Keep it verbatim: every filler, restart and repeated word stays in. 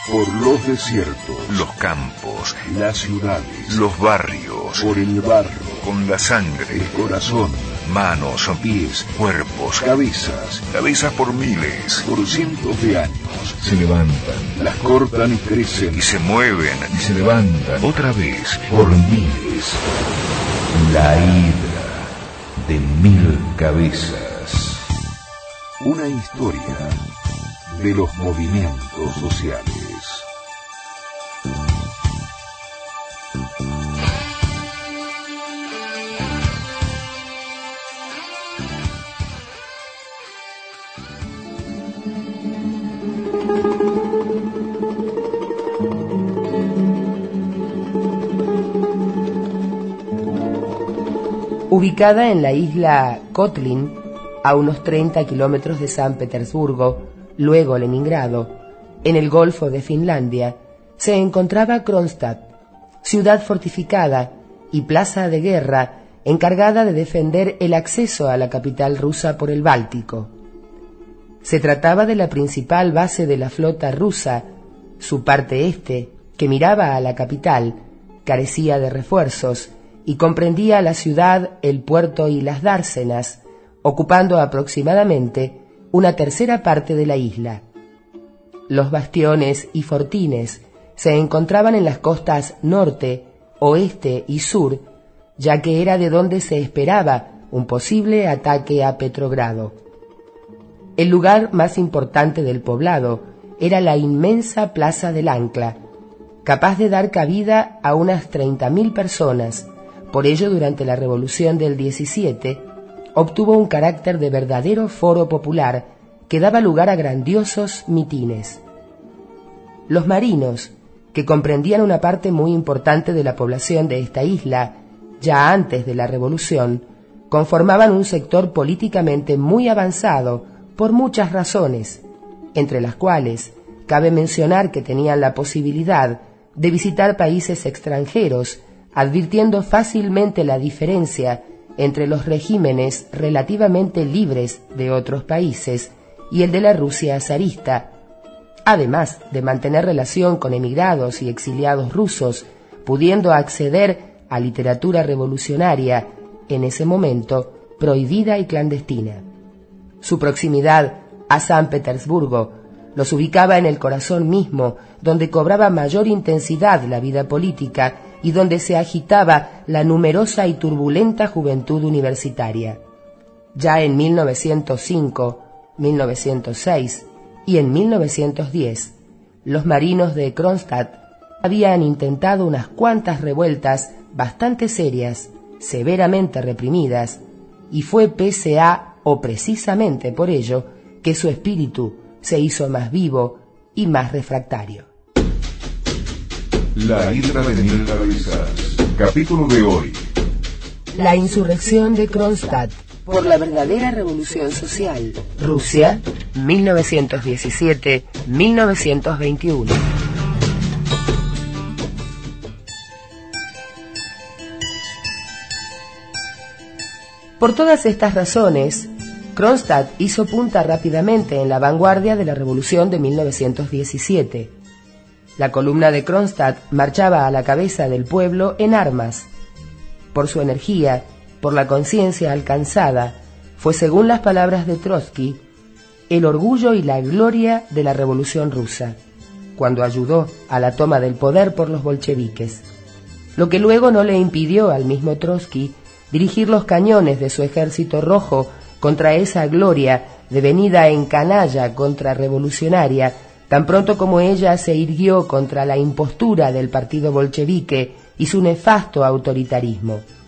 Por los desiertos, los campos, las ciudades, los barrios, por el barro, con la sangre, el corazón, manos, pies, cuerpos, cabezas, cabezas por miles, por cientos de años, se levantan, las cortan y crecen, y se mueven, y se levantan, otra vez, por miles. la hidra de mil cabezas. Una historia de los movimientos sociales. Ubicada en la isla Kotlin, a unos treinta kilómetros de San Petersburgo, luego Leningrado, en el Golfo de Finlandia, se encontraba Kronstadt, ciudad fortificada y plaza de guerra encargada de defender el acceso a la capital rusa por el Báltico. Se trataba de la principal base de la flota rusa. Su parte este, que miraba a la capital, carecía de refuerzos y comprendía la ciudad, el puerto y las dársenas, ocupando aproximadamente una tercera parte de la isla. Los bastiones y fortines se encontraban en las costas norte, oeste y sur, ya que era de donde se esperaba un posible ataque a Petrogrado. El lugar más importante del poblado era la inmensa Plaza del Ancla, capaz de dar cabida a unas treinta mil personas. Por ello, durante la Revolución del diecisiete, obtuvo un carácter de verdadero foro popular que daba lugar a grandiosos mitines. Los marinos, que comprendían una parte muy importante de la población de esta isla, ya antes de la Revolución, conformaban un sector políticamente muy avanzado por muchas razones, entre las cuales cabe mencionar que tenían la posibilidad de visitar países extranjeros, advirtiendo fácilmente la diferencia entre los regímenes relativamente libres de otros países y el de la Rusia zarista, además de mantener relación con emigrados y exiliados rusos, pudiendo acceder a literatura revolucionaria, en ese momento prohibida y clandestina. Su proximidad a San Petersburgo los ubicaba en el corazón mismo, donde cobraba mayor intensidad la vida política y donde se agitaba la numerosa y turbulenta juventud universitaria. Ya en mil novecientos cinco, mil novecientos seis y en mil novecientos diez, los marinos de Kronstadt habían intentado unas cuantas revueltas bastante serias, severamente reprimidas, y fue pese a, o precisamente por ello, que su espíritu se hizo más vivo y más refractario. La hidra de mil cabezas. Capítulo de hoy. La insurrección de Kronstadt por la verdadera revolución social. Rusia, mil novecientos diecisiete a mil novecientos veintiuno. Por todas estas razones, Kronstadt hizo punta rápidamente en la vanguardia de la revolución de mil novecientos diecisiete. La columna de Kronstadt marchaba a la cabeza del pueblo en armas. Por su energía, por la conciencia alcanzada, fue, según las palabras de Trotsky, el orgullo y la gloria de la revolución rusa, cuando ayudó a la toma del poder por los bolcheviques, lo que luego no le impidió al mismo Trotsky dirigir los cañones de su ejército rojo contra esa gloria devenida en canalla contrarrevolucionaria, tan pronto como ella se irguió contra la impostura del partido bolchevique y su nefasto autoritarismo.